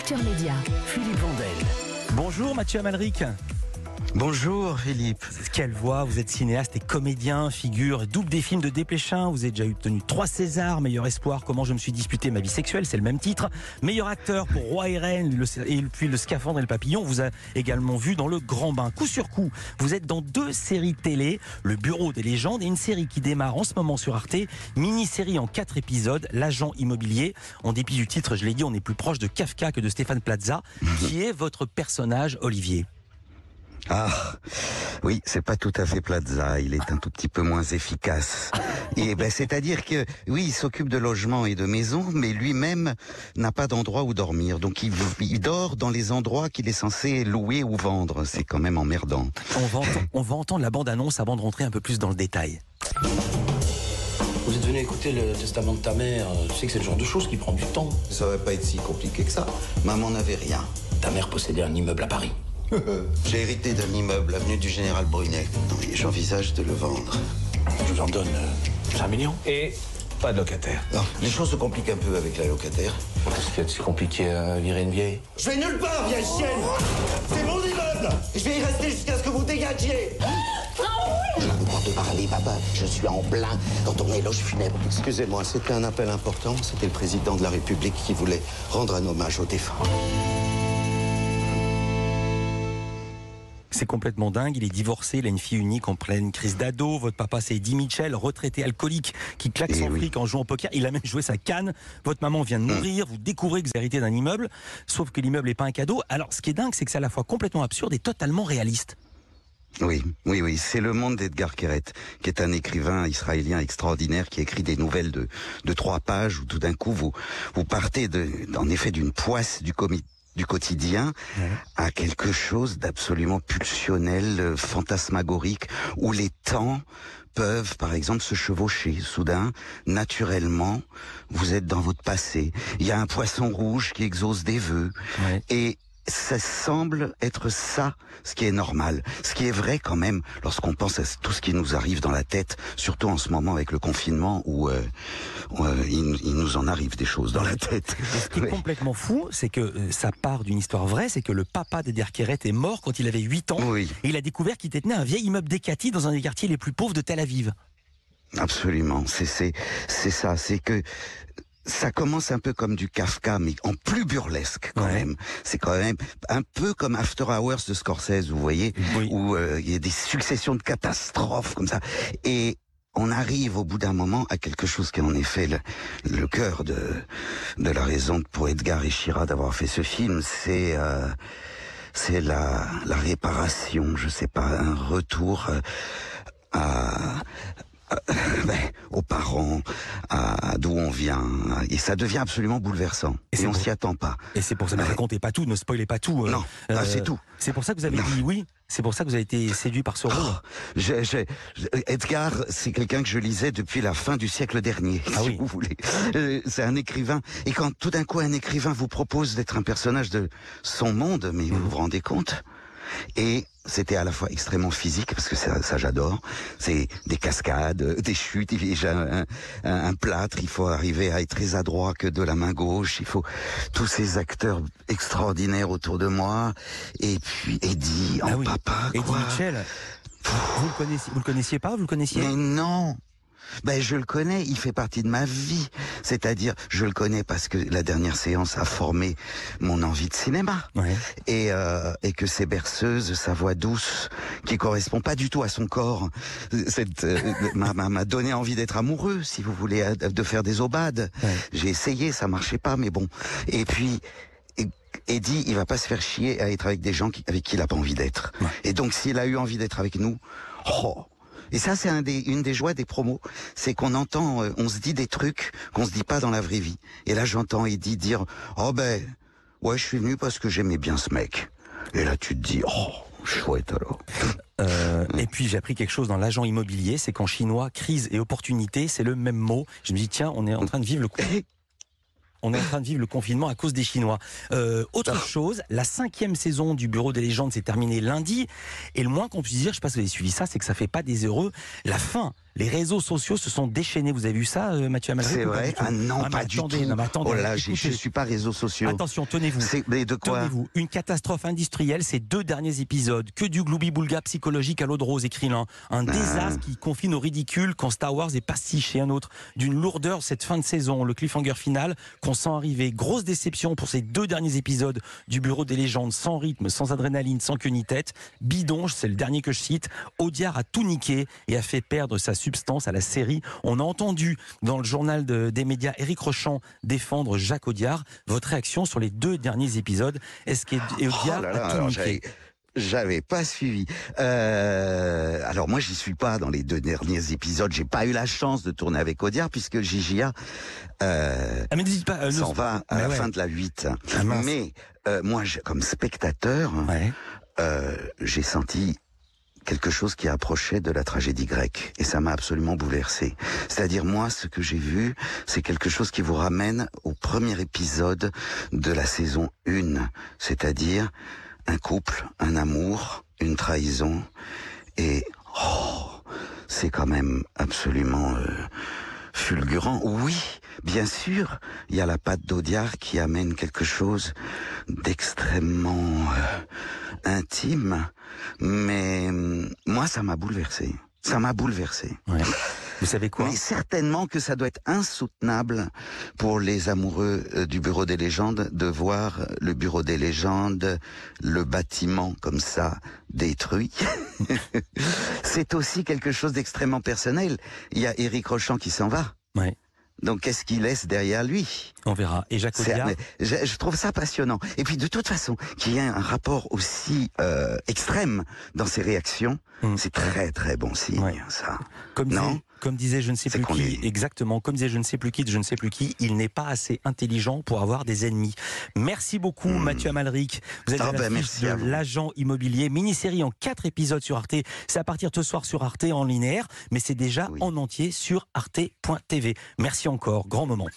Culture Média. Philippe Vandel. Bonjour Mathieu Amalric. Bonjour Philippe. Quelle voix, vous êtes cinéaste et comédien, figure double des films de Desplechin, vous avez déjà obtenu 3 Césars, meilleur espoir, comment je me suis disputé ma vie sexuelle, c'est le même titre, meilleur acteur pour Roi et Reine, et puis le Scaphandre et le Papillon, vous a également vu dans Le Grand Bain. Coup sur coup, vous êtes dans 2 séries télé, Le Bureau des légendes et une série qui démarre en ce moment sur Arte, mini-série en 4 épisodes, L'Agent immobilier. En dépit du titre, je l'ai dit, on est plus proche de Kafka que de Stéphane Plaza, qui est votre personnage Olivier. Ah, oui, c'est pas tout à fait Plaza, il est un tout petit peu moins efficace. Et c'est-à-dire que, oui, il s'occupe de logement et de maison, mais lui-même n'a pas d'endroit où dormir. Donc il dort dans les endroits qu'il est censé louer ou vendre. C'est quand même emmerdant. On va entendre la bande-annonce avant de rentrer un peu plus dans le détail. Vous êtes venu écouter le testament de ta mère. Tu sais que c'est le genre de choses qui prend du temps. Ça va pas être si compliqué que ça. Maman n'avait rien. Ta mère possédait un immeuble à Paris. J'ai hérité d'un immeuble, avenue du Général Brunet. Et j'envisage de le vendre. Je vous en donne 5 millions. Et pas de locataire. Non, les choses se compliquent un peu avec la locataire. Qu'est-ce qu'il y a de si compliqué à virer une vieille? Je vais nulle part, vieille chienne. C'est mon immeuble. Je vais y rester jusqu'à ce que vous dégagiez. J'ai le droit de parler, papa. Je suis en plein dans ton éloge funèbre. Excusez-moi, c'était un appel important. C'était le président de la République qui voulait rendre un hommage aux défunts. C'est complètement dingue, il est divorcé, il a une fille unique en pleine crise d'ado. Votre papa c'est Eddie Mitchell, retraité alcoolique qui claque son fric en jouant au poker. Il a même joué sa canne. Votre maman vient de mourir, vous découvrez que vous héritez d'un immeuble, sauf que l'immeuble n'est pas un cadeau. Alors ce qui est dingue, c'est que c'est à la fois complètement absurde et totalement réaliste. Oui, c'est le monde d'Edgar Keret, qui est un écrivain israélien extraordinaire qui écrit des nouvelles de 3 pages où tout d'un coup vous partez en effet d'une poisse du quotidien à quelque chose d'absolument pulsionnel, fantasmagorique, où les temps peuvent, par exemple, se chevaucher. Soudain, naturellement, vous êtes dans votre passé. Il y a un poisson rouge qui exauce des vœux. Et ça semble être ça, ce qui est normal. Ce qui est vrai quand même, lorsqu'on pense à tout ce qui nous arrive dans la tête, surtout en ce moment avec le confinement, où il nous en arrive des choses dans la tête. Et ce qui est complètement fou, c'est que ça part d'une histoire vraie, c'est que le papa d'Edgar Keret est mort quand il avait 8 ans. Et il a découvert qu'il détenait un vieil immeuble d'Ekati dans un des quartiers les plus pauvres de Tel Aviv. Absolument, c'est ça, c'est que ça commence un peu comme du Kafka, mais en plus burlesque quand même. C'est quand même un peu comme After Hours de Scorsese, vous voyez, où il y a des successions de catastrophes comme ça. Et on arrive au bout d'un moment à quelque chose qui est en effet le cœur de la raison pour Edgar et Shira d'avoir fait ce film, c'est la réparation, je sais pas, un retour aux parents, d'où on vient, et ça devient absolument bouleversant. Et on s'y attend pas. Et c'est pour ça, ne racontez pas tout, ne spoilez pas tout. Non, c'est tout. C'est pour ça que vous avez dit oui. C'est pour ça que vous avez été séduit par ce rôle. Edgar, c'est quelqu'un que je lisais depuis la fin du siècle dernier, si vous voulez. C'est un écrivain. Et quand tout d'un coup un écrivain vous propose d'être un personnage de son monde, mais vous vous rendez compte ? Et c'était à la fois extrêmement physique, parce que ça j'adore. C'est des cascades, des chutes, j'ai un plâtre, il faut arriver à être très adroit que de la main gauche, il faut tous ces acteurs extraordinaires autour de moi, et puis Eddie, papa, quoi. Eddie Mitchell, vous le connaissiez pas, vous le connaissiez? Mais non. Je le connais, il fait partie de ma vie. C'est-à-dire, je le connais parce que la dernière séance a formé mon envie de cinéma. Et que ses berceuses, sa voix douce, qui correspond pas du tout à son corps, m'a donné envie d'être amoureux, si vous voulez, de faire des aubades. J'ai essayé, ça marchait pas, mais bon. Et puis, Eddie, il va pas se faire chier à être avec des gens avec qui il a pas envie d'être. Et donc, s'il a eu envie d'être avec nous, et ça, c'est une des joies des promos, c'est qu'on entend, on se dit des trucs qu'on se dit pas dans la vraie vie. Et là, j'entends Eddie dire, je suis venu parce que j'aimais bien ce mec. Et là, tu te dis, chouette alors. Et puis j'ai appris quelque chose dans L'Agent immobilier, c'est qu'en chinois, crise et opportunité, c'est le même mot. Je me dis, tiens, on est en train de vivre le confinement à cause des Chinois. Autre chose, la 5e saison du Bureau des légendes s'est terminée lundi. Et le moins qu'on puisse dire, je ne sais pas si vous avez suivi ça, c'est que ça fait pas des heureux. La fin Les réseaux sociaux se sont déchaînés. Vous avez vu ça, Mathieu Amalric? C'est vrai? Ah non, pas du tout. Non, mais attendez, Oh là, écoutez. je suis pas réseaux sociaux. Attention, tenez-vous. Mais de quoi? Tenez-vous. Une catastrophe industrielle, ces 2 derniers épisodes. Que du gloubi-boulga psychologique à l'eau de rose, écrit l'un. Un désastre qui confine au ridicule quand Star Wars est pastiché. Un autre. D'une lourdeur cette fin de saison. Le cliffhanger final qu'on sent arriver. Grosse déception pour ces 2 derniers épisodes du Bureau des légendes. Sans rythme, sans adrénaline, sans queue ni tête. Bidonge, c'est le dernier que je cite. Audiard a tout niqué et a fait perdre sa substance à la série. On a entendu dans le journal des médias Éric Rochant défendre Jacques Audiard. Votre réaction sur les 2 derniers épisodes? Est-ce qu'Audiard a tout niqué? J'avais pas suivi. Alors moi, j'y suis pas dans les 2 derniers épisodes. J'ai pas eu la chance de tourner avec Audiard puisque JJA mais n'hésite pas, s'en va à la fin de la 8. Mais moi, comme spectateur, j'ai senti quelque chose qui approchait de la tragédie grecque. Et ça m'a absolument bouleversé. C'est-à-dire, moi, ce que j'ai vu, c'est quelque chose qui vous ramène au premier épisode de la saison 1. C'est-à-dire un couple, un amour, une trahison. Et c'est quand même absolument fulgurant. Oui, bien sûr, il y a la patte d'Audiard qui amène quelque chose d'extrêmement intime. Mais moi, ça m'a bouleversé. Ça m'a bouleversé. Ouais. Vous savez quoi? Mais certainement que ça doit être insoutenable pour les amoureux du Bureau des légendes de voir le Bureau des légendes, le bâtiment comme ça, détruit. C'est aussi quelque chose d'extrêmement personnel. Il y a Éric Rochant qui s'en va. Ouais. Donc qu'est-ce qu'il laisse derrière lui? On verra. Et Jacques Audiard? Je trouve ça passionnant. Et puis de toute façon, qu'il y ait un rapport aussi extrême dans ses réactions, c'est très très bon signe, ça. Comme disait je ne sais plus qui, exactement, comme disait je ne sais plus qui, il n'est pas assez intelligent pour avoir des ennemis. Merci beaucoup Mathieu Amalric. Vous êtes à l'affiche de L'Agent immobilier, mini-série en 4 épisodes sur Arte. C'est à partir de ce soir sur Arte en linéaire, mais c'est déjà en entier sur arte.tv. Merci encore, grand moment.